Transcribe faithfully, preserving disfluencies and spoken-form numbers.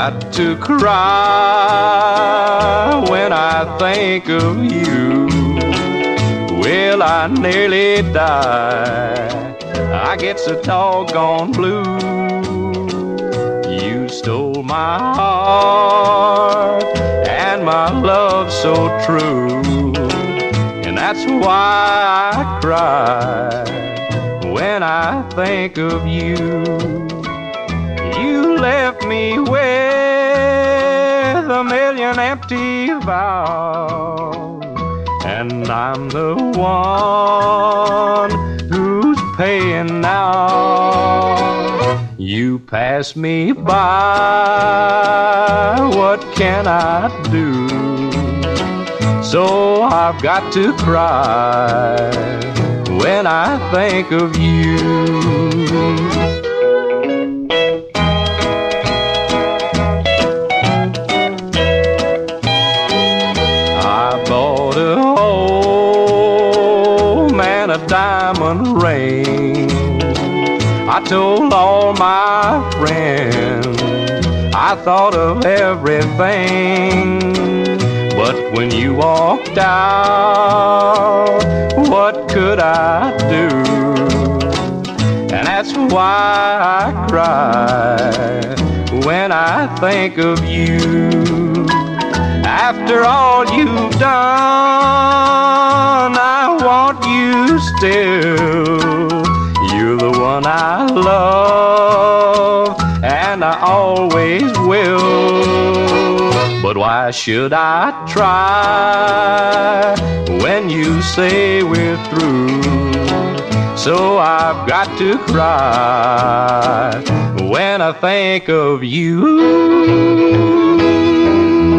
got to cry when I think of you. Well, I nearly die. I get so doggone blue. You stole my heart and my love so true. And that's why I cry when I think of you. You left me with a million empty vows, and I'm the one who's paying now. You pass me by, what can I do? So I've got to cry when I think of you. A diamond ring. I told all my friends, I thought of everything. But when you walked out, what could I do? And that's why I cry when I think of you. After all you've done, I want you still. You're the one I love, and I always will. But why should I try when you say we're through? So I've got to cry when I think of you.